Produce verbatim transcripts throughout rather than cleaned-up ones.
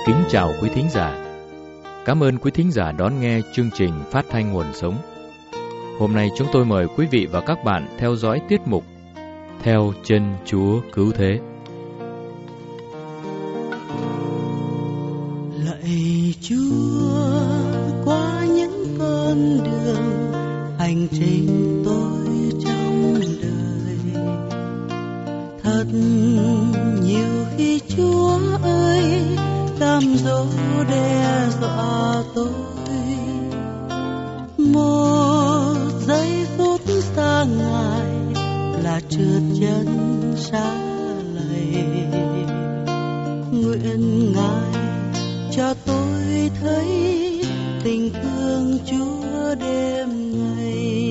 Kính chào quý thính giả. Cảm ơn quý thính giả đón nghe chương trình phát thanh nguồn sống. Hôm nay chúng tôi mời quý vị và các bạn theo dõi tiết mục Theo chân Chúa cứu thế. Lạy Chúa, qua những con đường hành trình tôi trong đời, thật nhiều khi Chúa ơi cam dỗ đe dọa tôi. Một giây phút xa Ngài là trượt chân xa lầy. Nguyện Ngài cho tôi thấy tình thương Chúa đêm ngày.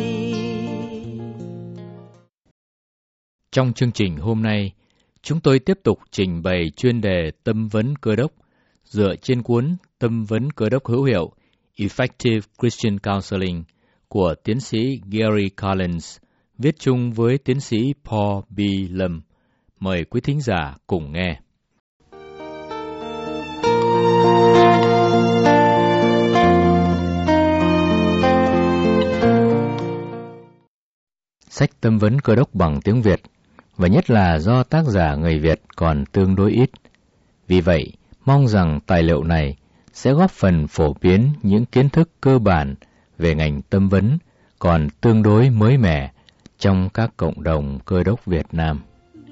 Trong chương trình hôm nay, chúng tôi tiếp tục trình bày chuyên đề Tâm vấn Cơ đốc dựa trên cuốn Tâm vấn Cơ đốc hữu hiệu Effective Christian Counseling của tiến sĩ Gary Collins, viết chung với tiến sĩ Paul B. Lâm. Mời quý thính giả cùng nghe. Sách Tâm vấn Cơ đốc bằng tiếng Việt, và nhất là do tác giả người Việt còn tương đối ít. Vì vậy, mong rằng tài liệu này sẽ góp phần phổ biến những kiến thức cơ bản về ngành tâm vấn còn tương đối mới mẻ trong các cộng đồng Cơ đốc Việt Nam.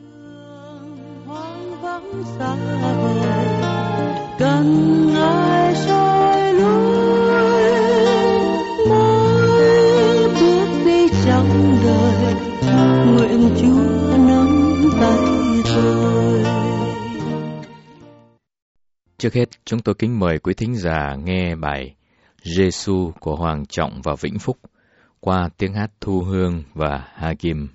Hoang vắng xa vời, cần ai soi lối, mỗi bước đi trong đời, nguyện Chúa nắm tay tôi. Trước hết, chúng tôi kính mời quý thính giả nghe bài Giê-xu của Hoàng Trọng và Vĩnh Phúc qua tiếng hát Thu Hương và Hagim.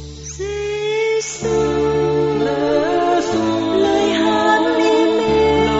Lời hát đi mê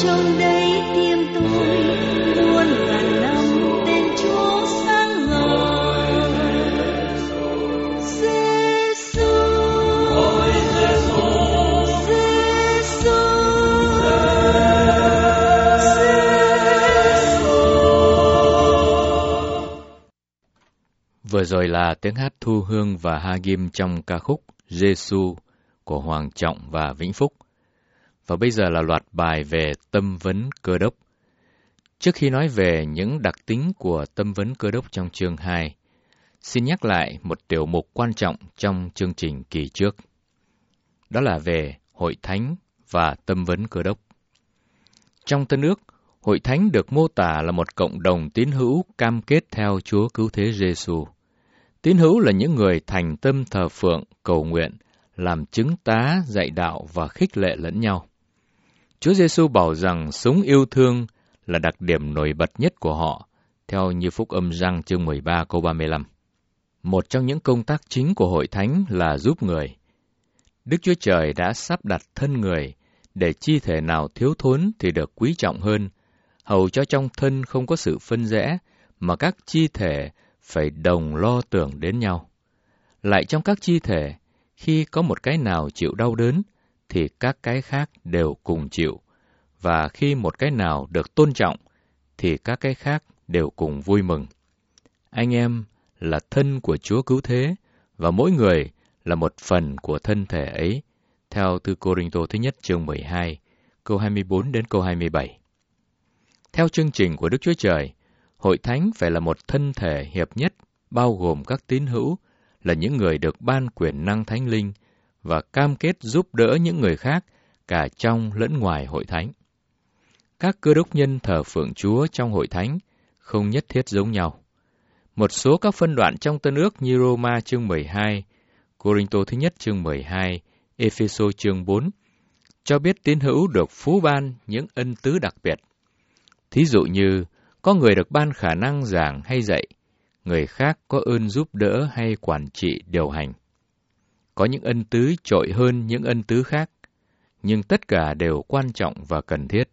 trong đây tim tôi muôn ngàn năm tên Chúa sáng ngời. Giêsu, ôi Giêsu, Giêsu, Giêsu. Vừa rồi là tiếng hát Thu Hương và Hagim trong ca khúc Giêsu của Hoàng Trọng và Vĩnh Phúc. Và bây giờ là loạt bài về tâm vấn Cơ Đốc. Trước khi nói về những đặc tính của tâm vấn Cơ Đốc trong chương hai, xin nhắc lại một tiểu mục quan trọng trong chương trình kỳ trước. Đó là về Hội Thánh và tâm vấn Cơ Đốc. Trong Tân Ước, Hội Thánh được mô tả là một cộng đồng tín hữu cam kết theo Chúa Cứu Thế Giêsu. Tín hữu là những người thành tâm thờ phượng, cầu nguyện, làm chứng tá, dạy đạo và khích lệ lẫn nhau. Chúa Giêsu bảo rằng sống yêu thương là đặc điểm nổi bật nhất của họ, theo như Phúc Âm Giăng chương mười ba câu ba mươi lăm. Một trong những công tác chính của Hội Thánh là giúp người. Đức Chúa Trời đã sắp đặt thân người để chi thể nào thiếu thốn thì được quý trọng hơn, hầu cho trong thân không có sự phân rẽ, mà các chi thể phải đồng lo tưởng đến nhau. Lại trong các chi thể, khi có một cái nào chịu đau đớn, thì các cái khác đều cùng chịu, và khi một cái nào được tôn trọng, thì các cái khác đều cùng vui mừng. Anh em là thân của Chúa Cứu Thế, và mỗi người là một phần của thân thể ấy, theo Thư Cô-rinh-tô thứ nhất chương mười hai, câu hai mươi bốn đến câu hai mươi bảy. Theo chương trình của Đức Chúa Trời, Hội Thánh phải là một thân thể hiệp nhất, bao gồm các tín hữu, là những người được ban quyền năng Thánh Linh, và cam kết giúp đỡ những người khác cả trong lẫn ngoài Hội Thánh. Các cơ đốc nhân thờ phượng Chúa trong Hội Thánh không nhất thiết giống nhau. Một số các phân đoạn trong Tân Ước như Roma chương mười hai, Cô-rinh-tô thứ nhất chương mười hai, Ê-phê-sô chương bốn, cho biết tín hữu được phú ban những ân tứ đặc biệt. Thí dụ như, có người được ban khả năng giảng hay dạy, người khác có ơn giúp đỡ hay quản trị điều hành. Có những ân tứ trội hơn những ân tứ khác, nhưng tất cả đều quan trọng và cần thiết.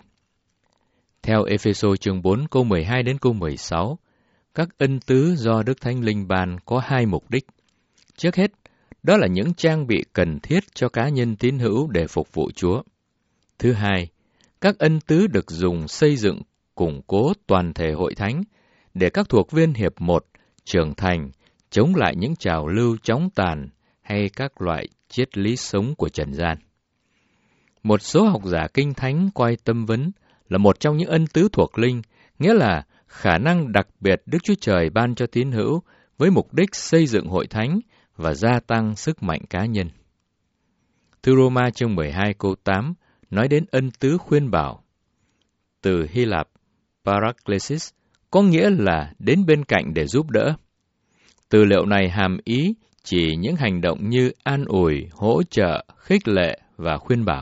Theo Ê-phê-sô chương bốn câu mười hai đến câu mười sáu, các ân tứ do Đức Thánh Linh ban có hai mục đích. Trước hết, đó là những trang bị cần thiết cho cá nhân tín hữu để phục vụ Chúa. Thứ hai, các ân tứ được dùng xây dựng, củng cố toàn thể Hội Thánh, để các thuộc viên hiệp một trưởng thành, chống lại những trào lưu chóng tàn hay các loại triết lý sống của trần gian. Một số học giả Kinh Thánh coi tâm vấn là một trong những ân tứ thuộc linh, nghĩa là khả năng đặc biệt Đức Chúa Trời ban cho tín hữu với mục đích xây dựng Hội Thánh và gia tăng sức mạnh cá nhân. Thư Roma chương mười hai câu tám nói đến ân tứ khuyên bảo. Từ Hy Lạp, paraklesis, có nghĩa là đến bên cạnh để giúp đỡ. Từ liệu này hàm ý chỉ những hành động như an ủi, hỗ trợ, khích lệ và khuyên bảo.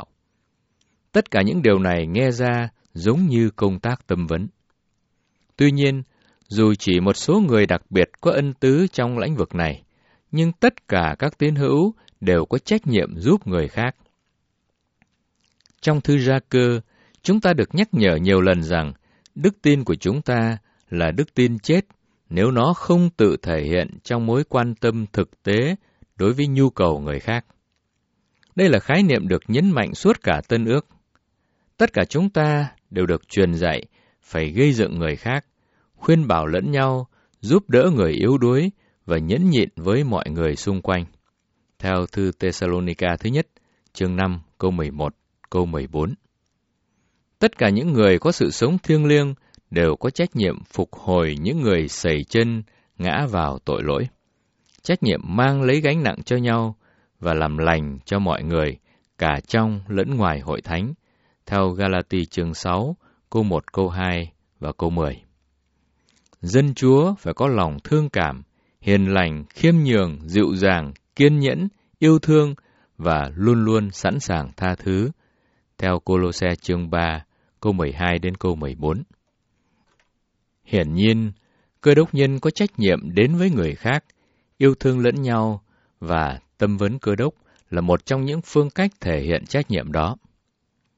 Tất cả những điều này nghe ra giống như công tác tâm vấn. Tuy nhiên, dù chỉ một số người đặc biệt có ân tứ trong lĩnh vực này, nhưng tất cả các tín hữu đều có trách nhiệm giúp người khác. Trong thư Gia-cơ, chúng ta được nhắc nhở nhiều lần rằng đức tin của chúng ta là đức tin chết nếu nó không tự thể hiện trong mối quan tâm thực tế đối với nhu cầu người khác. Đây là khái niệm được nhấn mạnh suốt cả Tân Ước. Tất cả chúng ta đều được truyền dạy phải gây dựng người khác, khuyên bảo lẫn nhau, giúp đỡ người yếu đuối và nhẫn nhịn với mọi người xung quanh. Theo thư Tê-sa-lô-ni-ca thứ nhất, chương năm, câu mười một, câu mười bốn. Tất cả những người có sự sống thiêng liêng đều có trách nhiệm phục hồi những người sẩy chân, ngã vào tội lỗi. Trách nhiệm mang lấy gánh nặng cho nhau và làm lành cho mọi người, cả trong lẫn ngoài Hội Thánh, theo Ga-la-ti chương sáu, câu một, câu hai và câu mười. Dân Chúa phải có lòng thương cảm, hiền lành, khiêm nhường, dịu dàng, kiên nhẫn, yêu thương và luôn luôn sẵn sàng tha thứ, theo Cô-lô-se chương ba, câu mười hai đến câu mười bốn. Hiển nhiên, cơ đốc nhân có trách nhiệm đến với người khác, yêu thương lẫn nhau, và tâm vấn cơ đốc là một trong những phương cách thể hiện trách nhiệm đó.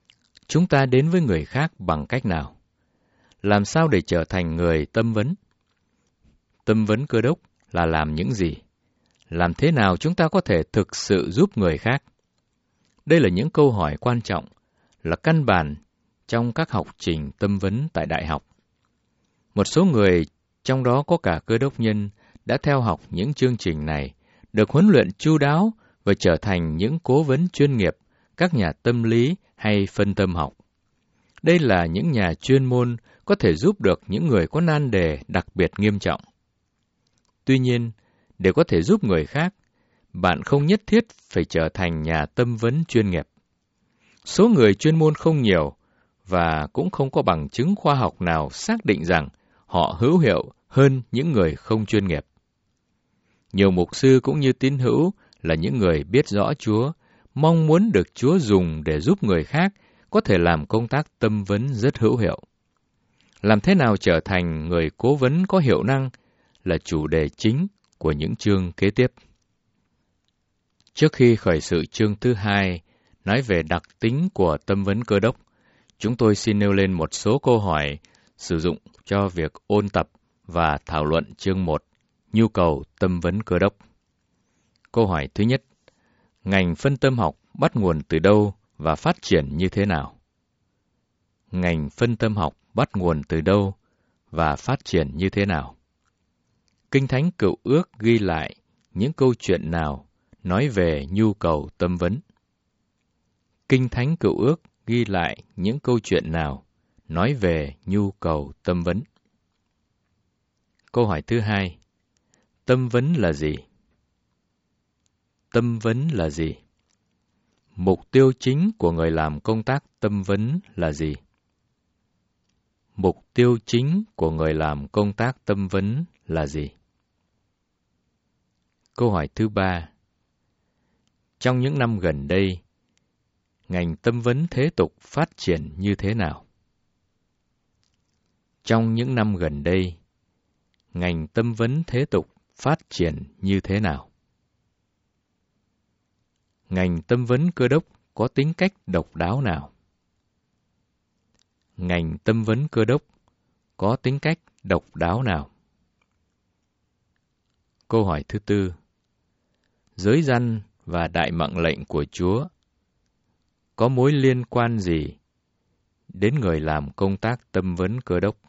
Chúng ta đến với người khác bằng cách nào? Làm sao để trở thành người tâm vấn? Tâm vấn Cơ Đốc là làm những gì? Làm thế nào chúng ta có thể thực sự giúp người khác? Đây là những câu hỏi quan trọng, là căn bản trong các học trình tâm vấn tại đại học. Một số người, trong đó có cả Cơ Đốc nhân, đã theo học những chương trình này, được huấn luyện chu đáo và trở thành những cố vấn chuyên nghiệp, các nhà tâm lý hay phân tâm học. Đây là những nhà chuyên môn có thể giúp được những người có nan đề đặc biệt nghiêm trọng. Tuy nhiên, để có thể giúp người khác, bạn không nhất thiết phải trở thành nhà tâm vấn chuyên nghiệp. Số người chuyên môn không nhiều, và cũng không có bằng chứng khoa học nào xác định rằng họ hữu hiệu hơn những người không chuyên nghiệp. Nhiều mục sư cũng như tín hữu là những người biết rõ Chúa, mong muốn được Chúa dùng để giúp người khác có thể làm công tác tâm vấn rất hữu hiệu. Làm thế nào trở thành người cố vấn có hiệu năng là chủ đề chính của những chương kế tiếp. Trước khi khởi sự chương thứ hai, nói về đặc tính của tâm vấn Cơ Đốc, chúng tôi xin nêu lên một số câu hỏi sử dụng cho việc ôn tập và thảo luận chương một, nhu cầu tâm vấn Cơ Đốc. Câu hỏi thứ nhất, ngành phân tâm học bắt nguồn từ đâu và phát triển như thế nào? Ngành phân tâm học bắt nguồn từ đâu và phát triển như thế nào? Kinh Thánh Cựu Ước ghi lại những câu chuyện nào nói về nhu cầu tâm vấn? Kinh Thánh Cựu Ước ghi lại những câu chuyện nào nói về nhu cầu tâm vấn? Câu hỏi thứ hai, tâm vấn là gì? Tâm vấn là gì? Mục tiêu chính của người làm công tác tâm vấn là gì? Mục tiêu chính của người làm công tác tâm vấn là gì? Câu hỏi thứ ba, trong những năm gần đây, ngành tâm vấn thế tục phát triển như thế nào? Trong những năm gần đây, ngành tâm vấn thế tục phát triển như thế nào? Ngành tâm vấn Cơ Đốc có tính cách độc đáo nào? Ngành tâm vấn Cơ Đốc có tính cách độc đáo nào? Câu hỏi thứ tư, giới răn và đại mạng lệnh của Chúa có mối liên quan gì đến người làm công tác tâm vấn Cơ Đốc?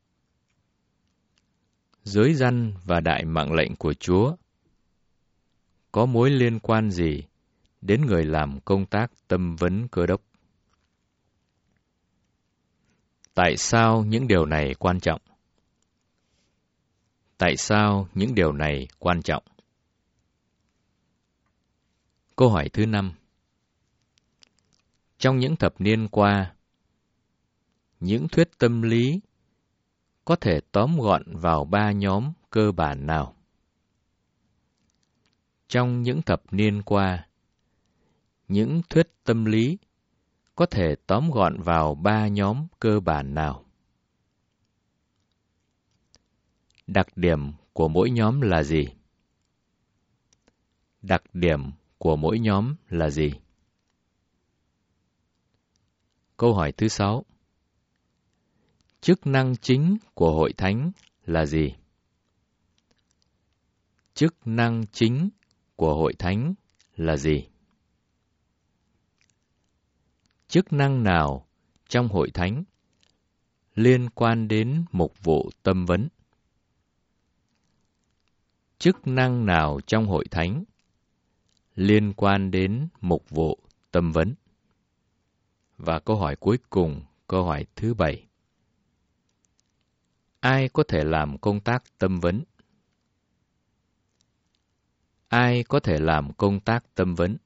Giới răn và đại mạng lệnh của Chúa có mối liên quan gì đến người làm công tác tâm vấn Cơ Đốc? Tại sao những điều này quan trọng? Tại sao những điều này quan trọng? Câu hỏi thứ năm. Trong những thập niên qua, những thuyết tâm lý có thể tóm gọn vào ba nhóm cơ bản nào? Trong những thập niên qua, những thuyết tâm lý có thể tóm gọn vào ba nhóm cơ bản nào? Đặc điểm của mỗi nhóm là gì? Đặc điểm của mỗi nhóm là gì? Câu hỏi thứ sáu. Chức năng chính của hội thánh là gì? Chức năng chính của hội thánh là gì? Chức năng nào trong hội thánh liên quan đến mục vụ tâm vấn? Chức năng nào trong hội thánh liên quan đến mục vụ tâm vấn? Và câu hỏi cuối cùng, câu hỏi thứ bảy. Ai có thể làm công tác tâm vấn? Ai có thể làm công tác tâm vấn?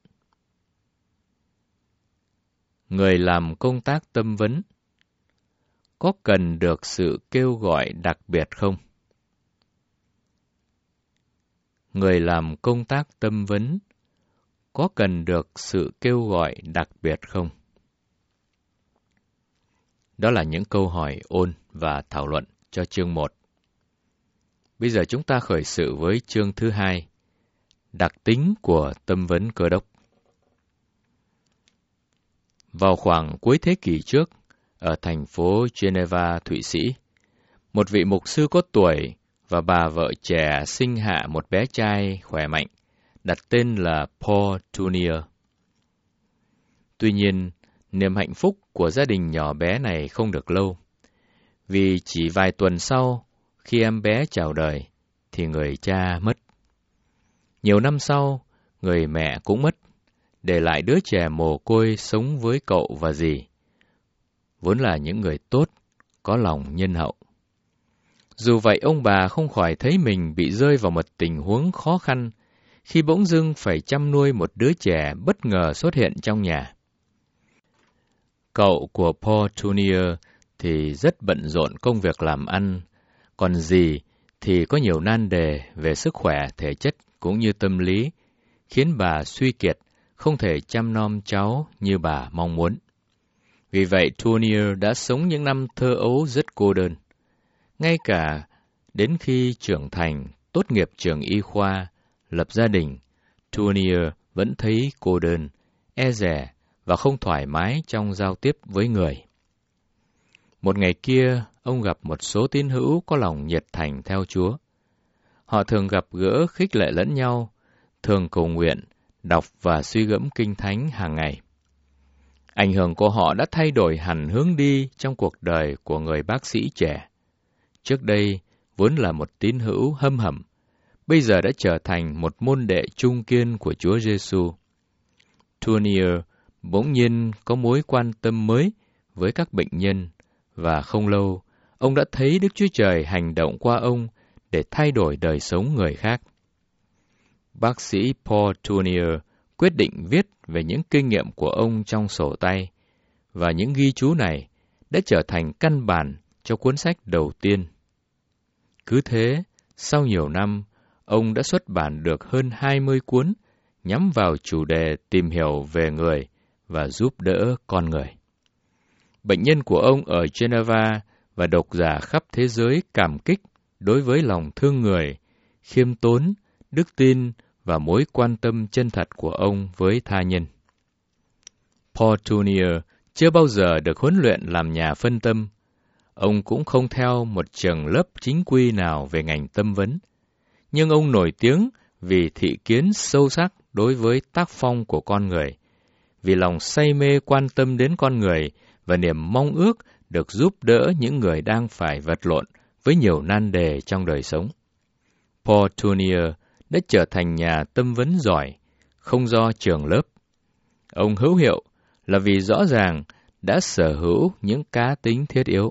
Người làm công tác tâm vấn có cần được sự kêu gọi đặc biệt không? Người làm công tác tâm vấn có cần được sự kêu gọi đặc biệt không? Đó là những câu hỏi ôn và thảo luận cho chương một. Bây giờ chúng ta khởi sự với chương thứ hai, đặc tính của tâm vấn Cơ Đốc. Vào khoảng cuối thế kỷ trước, ở thành phố Geneva, Thụy Sĩ, một vị mục sư có tuổi và bà vợ trẻ sinh hạ một bé trai khỏe mạnh, đặt tên là Paul Tournier. Tuy nhiên, niềm hạnh phúc của gia đình nhỏ bé này không được lâu, vì chỉ vài tuần sau, khi em bé chào đời, thì người cha mất. Nhiều năm sau, người mẹ cũng mất, để lại đứa trẻ mồ côi sống với cậu và dì, vốn là những người tốt, có lòng nhân hậu. Dù vậy, ông bà không khỏi thấy mình bị rơi vào một tình huống khó khăn khi bỗng dưng phải chăm nuôi một đứa trẻ bất ngờ xuất hiện trong nhà. Cậu của Paul Tournier thì rất bận rộn công việc làm ăn, còn dì thì có nhiều nan đề về sức khỏe thể chất cũng như tâm lý, khiến bà suy kiệt, không thể chăm nom cháu như bà mong muốn. Vì vậy, Tournier đã sống những năm thơ ấu rất cô đơn. Ngay cả đến khi trưởng thành, tốt nghiệp trường y khoa, lập gia đình, Tournier vẫn thấy cô đơn, e dè và không thoải mái trong giao tiếp với người. Một ngày kia, ông gặp một số tín hữu có lòng nhiệt thành theo Chúa. Họ thường gặp gỡ khích lệ lẫn nhau, thường cầu nguyện, đọc và suy gẫm kinh thánh hàng ngày. Ảnh hưởng của họ đã thay đổi hẳn hướng đi trong cuộc đời của người bác sĩ trẻ. Trước đây, vốn là một tín hữu hâm hầm, bây giờ đã trở thành một môn đệ trung kiên của Chúa Giêsu. Tournier bỗng nhiên có mối quan tâm mới với các bệnh nhân, và không lâu, ông đã thấy Đức Chúa Trời hành động qua ông để thay đổi đời sống người khác. Bác sĩ Paul Tournier quyết định viết về những kinh nghiệm của ông trong sổ tay, và những ghi chú này đã trở thành căn bản cho cuốn sách đầu tiên. Cứ thế, sau nhiều năm, ông đã xuất bản được hơn hai mươi cuốn nhắm vào chủ đề tìm hiểu về người và giúp đỡ con người. Bệnh nhân của ông ở Geneva và độc giả khắp thế giới cảm kích đối với lòng thương người, khiêm tốn, đức tin và mối quan tâm chân thật của ông với tha nhân. Paul Tournier chưa bao giờ được huấn luyện làm nhà phân tâm. Ông cũng không theo một trường lớp chính quy nào về ngành tâm vấn, nhưng ông nổi tiếng vì thị kiến sâu sắc đối với tác phong của con người, vì lòng say mê quan tâm đến con người và niềm mong ước được giúp đỡ những người đang phải vật lộn với nhiều nan đề trong đời sống. Paul Tournier đã trở thành nhà tâm vấn giỏi, không do trường lớp. Ông hữu hiệu là vì rõ ràng đã sở hữu những cá tính thiết yếu.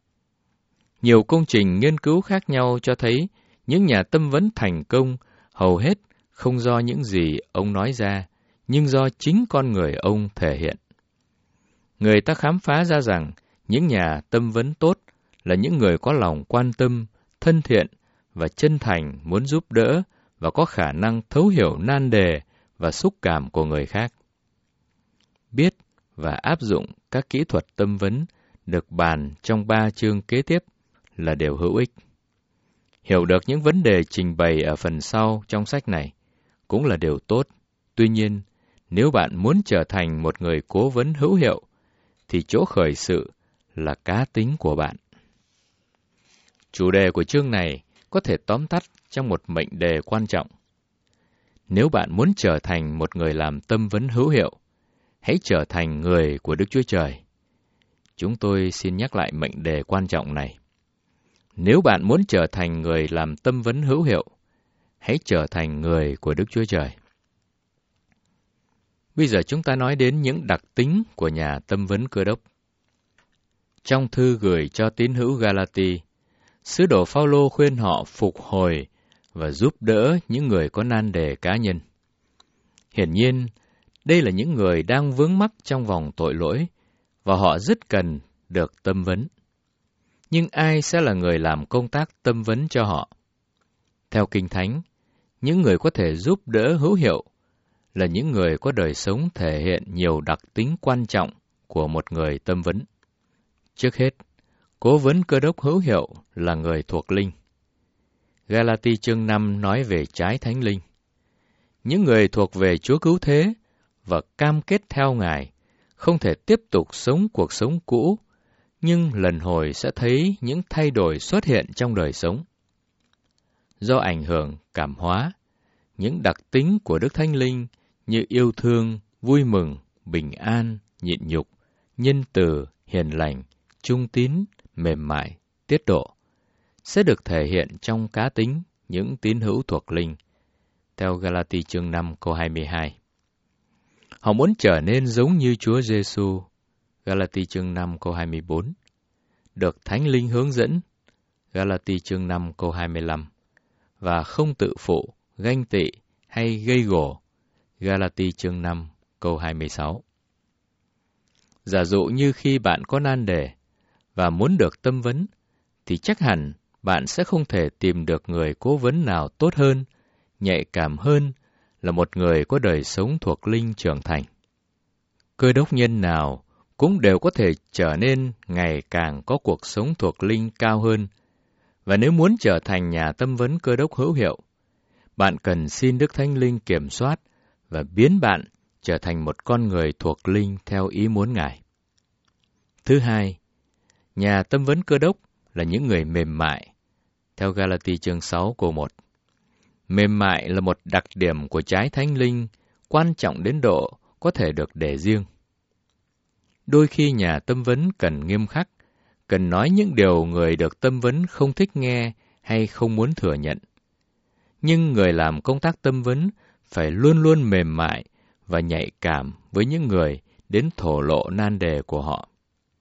Nhiều công trình nghiên cứu khác nhau cho thấy những nhà tâm vấn thành công hầu hết không do những gì ông nói ra, nhưng do chính con người ông thể hiện. Người ta khám phá ra rằng những nhà tâm vấn tốt là những người có lòng quan tâm, thân thiện và chân thành muốn giúp đỡ và có khả năng thấu hiểu nan đề và xúc cảm của người khác. Biết và áp dụng các kỹ thuật tâm vấn được bàn trong ba chương kế tiếp là điều hữu ích. Hiểu được những vấn đề trình bày ở phần sau trong sách này cũng là điều tốt. Tuy nhiên, nếu bạn muốn trở thành một người cố vấn hữu hiệu, thì chỗ khởi sự là cá tính của bạn. Chủ đề của chương này có thể tóm tắt trong một mệnh đề quan trọng. Nếu bạn muốn trở thành một người làm tâm vấn hữu hiệu, hãy trở thành người của Đức Chúa Trời. Chúng tôi xin nhắc lại mệnh đề quan trọng này. Nếu bạn muốn trở thành người làm tâm vấn hữu hiệu, hãy trở thành người của Đức Chúa Trời. Bây giờ chúng ta nói đến những đặc tính của nhà tâm vấn Cơ Đốc. Trong thư gửi cho tín hữu Galati, sứ đồ Phao-lô khuyên họ phục hồi và giúp đỡ những người có nan đề cá nhân. Hiển nhiên, đây là những người đang vướng mắc trong vòng tội lỗi và họ rất cần được tâm vấn. Nhưng ai sẽ là người làm công tác tâm vấn cho họ? Theo Kinh Thánh, những người có thể giúp đỡ hữu hiệu là những người có đời sống thể hiện nhiều đặc tính quan trọng của một người tâm vấn. Trước hết, cố vấn Cơ Đốc hữu hiệu là người thuộc linh. Galati chương năm nói về trái thánh linh. Những người thuộc về Chúa cứu thế và cam kết theo Ngài không thể tiếp tục sống cuộc sống cũ, nhưng lần hồi sẽ thấy những thay đổi xuất hiện trong đời sống. Do ảnh hưởng cảm hóa, những đặc tính của Đức Thánh Linh như yêu thương, vui mừng, bình an, nhịn nhục, nhân từ, hiền lành, trung tín, mềm mại, tiết độ, sẽ được thể hiện trong cá tính những tín hữu thuộc linh, theo Galati chương năm câu hai mươi hai. Họ muốn trở nên giống như Chúa Giêsu, Galati chương năm câu hai mươi bốn, được Thánh Linh hướng dẫn, Galati chương năm câu hai mươi lăm, và không tự phụ, ganh tị hay gây gổ, Galati chương năm câu hai mươi sáu. Giả dụ như khi bạn có nan đề và muốn được tâm vấn, thì chắc hẳn bạn sẽ không thể tìm được người cố vấn nào tốt hơn, nhạy cảm hơn là một người có đời sống thuộc linh trưởng thành. Cơ đốc nhân nào cũng đều có thể trở nên ngày càng có cuộc sống thuộc linh cao hơn, và nếu muốn trở thành nhà tâm vấn cơ đốc hữu hiệu, bạn cần xin Đức Thánh Linh kiểm soát và biến bạn trở thành một con người thuộc linh theo ý muốn Ngài. Thứ hai, nhà tâm vấn cơ đốc là những người mềm mại, theo Galati chương sáu câu một. Mềm mại là một đặc điểm của trái Thánh Linh, quan trọng đến độ có thể được để riêng. Đôi khi nhà tâm vấn cần nghiêm khắc, cần nói những điều người được tâm vấn không thích nghe hay không muốn thừa nhận. Nhưng người làm công tác tâm vấn phải luôn luôn mềm mại và nhạy cảm với những người đến thổ lộ nan đề của họ.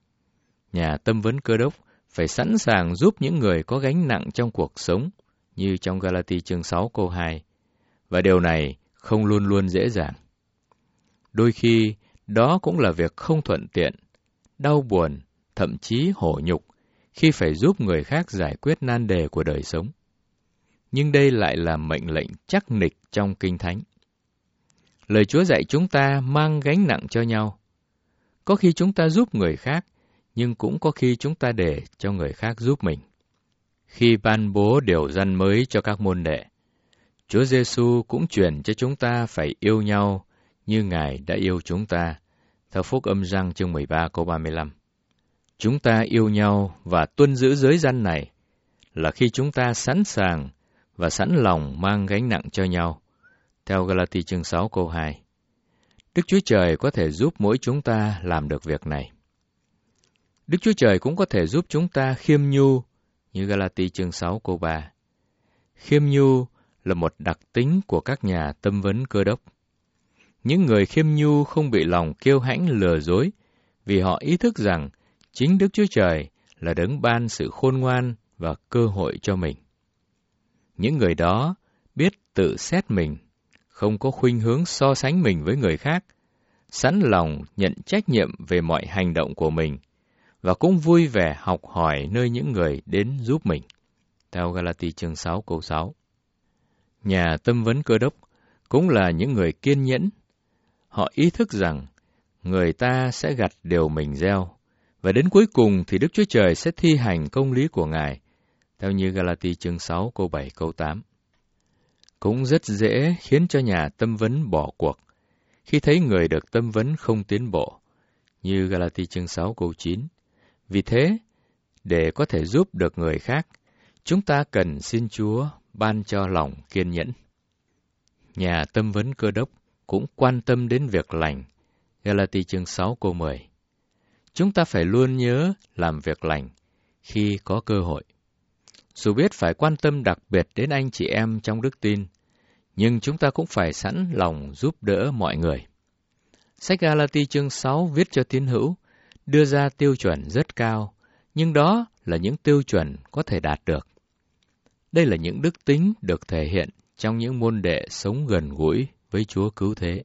Nhà tâm vấn cơ đốc phải sẵn sàng giúp những người có gánh nặng trong cuộc sống, như trong Galati chương sáu câu hai, và điều này không luôn luôn dễ dàng. Đôi khi, đó cũng là việc không thuận tiện, đau buồn, thậm chí hổ nhục khi phải giúp người khác giải quyết nan đề của đời sống. Nhưng đây lại là mệnh lệnh chắc nịch trong Kinh Thánh. Lời Chúa dạy chúng ta mang gánh nặng cho nhau. Có khi chúng ta giúp người khác, nhưng cũng có khi chúng ta để cho người khác giúp mình. Khi ban bố điều răn mới cho các môn đệ, Chúa Giêsu cũng truyền cho chúng ta phải yêu nhau như Ngài đã yêu chúng ta, theo Phúc Âm Giăng chương mười ba câu ba mươi lăm. Chúng ta yêu nhau và tuân giữ giới răn này là khi chúng ta sẵn sàng và sẵn lòng mang gánh nặng cho nhau, theo Galati chương sáu câu hai. Đức Chúa Trời có thể giúp mỗi chúng ta làm được việc này. Đức Chúa Trời cũng có thể giúp chúng ta khiêm nhu, như Galati chương sáu câu ba. Khiêm nhu là một đặc tính của các nhà tâm vấn cơ đốc. Những người khiêm nhu không bị lòng kiêu hãnh lừa dối, vì họ ý thức rằng chính Đức Chúa Trời là đấng ban sự khôn ngoan và cơ hội cho mình. Những người đó biết tự xét mình, không có khuynh hướng so sánh mình với người khác, sẵn lòng nhận trách nhiệm về mọi hành động của mình, và cũng vui vẻ học hỏi nơi những người đến giúp mình, theo Galati chương sáu câu sáu. Nhà tâm vấn cơ đốc cũng là những người kiên nhẫn. Họ ý thức rằng người ta sẽ gặt điều mình gieo, và đến cuối cùng thì Đức Chúa Trời sẽ thi hành công lý của Ngài, theo như Galati chương sáu câu bảy câu tám. Cũng rất dễ khiến cho nhà tâm vấn bỏ cuộc khi thấy người được tâm vấn không tiến bộ, như Galati chương sáu câu chín. Vì thế, để có thể giúp được người khác, chúng ta cần xin Chúa ban cho lòng kiên nhẫn. Nhà tâm vấn cơ đốc cũng quan tâm đến việc lành, Galati chương sáu câu mười. Chúng ta phải luôn nhớ làm việc lành khi có cơ hội. Dù biết phải quan tâm đặc biệt đến anh chị em trong đức tin, nhưng chúng ta cũng phải sẵn lòng giúp đỡ mọi người. Sách Galati chương sáu viết cho tín hữu, đưa ra tiêu chuẩn rất cao, nhưng đó là những tiêu chuẩn có thể đạt được. Đây là những đức tính được thể hiện trong những môn đệ sống gần gũi với Chúa Cứu Thế.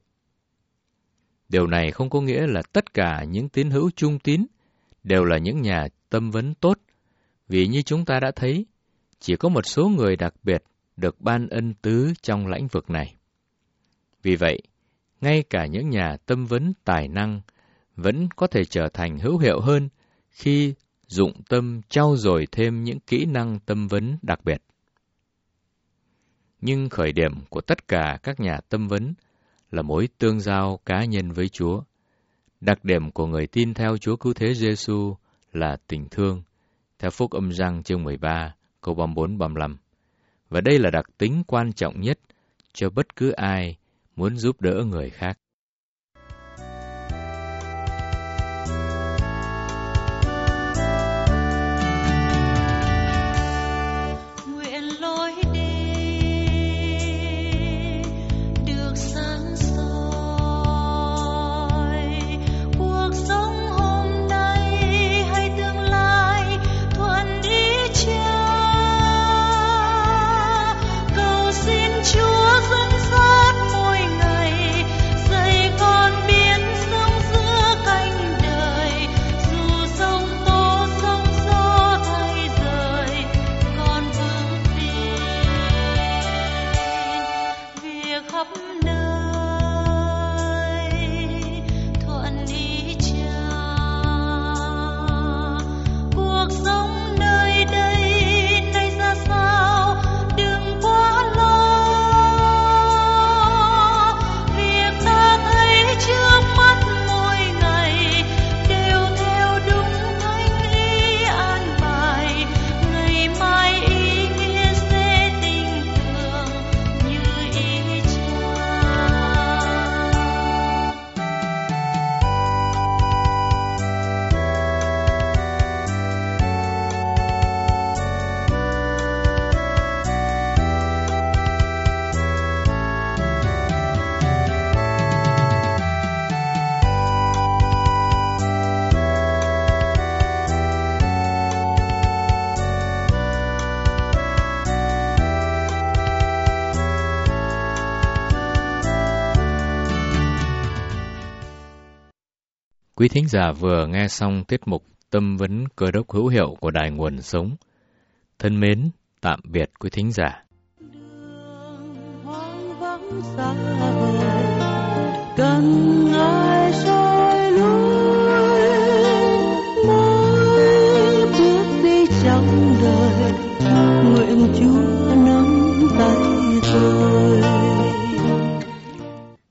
Điều này không có nghĩa là tất cả những tín hữu trung tín đều là những nhà tâm vấn tốt, vì như chúng ta đã thấy, chỉ có một số người đặc biệt được ban ân tứ trong lĩnh vực này. Vì vậy, ngay cả những nhà tâm vấn tài năng vẫn có thể trở thành hữu hiệu hơn khi dụng tâm trau dồi thêm những kỹ năng tâm vấn đặc biệt. Nhưng khởi điểm của tất cả các nhà tâm vấn là mối tương giao cá nhân với Chúa. Đặc điểm của người tin theo Chúa Cứu Thế Giêsu là tình thương, theo Phúc Âm Giăng chương mười ba, câu ba mươi bốn ba mươi lăm. Và đây là đặc tính quan trọng nhất cho bất cứ ai muốn giúp đỡ người khác. Quý thính giả vừa nghe xong tiết mục Tâm vấn Cơ đốc hữu hiệu của Đài Nguồn Sống. Thân mến, tạm biệt quý thính giả. Đường hoang vắng xa vời, cần ai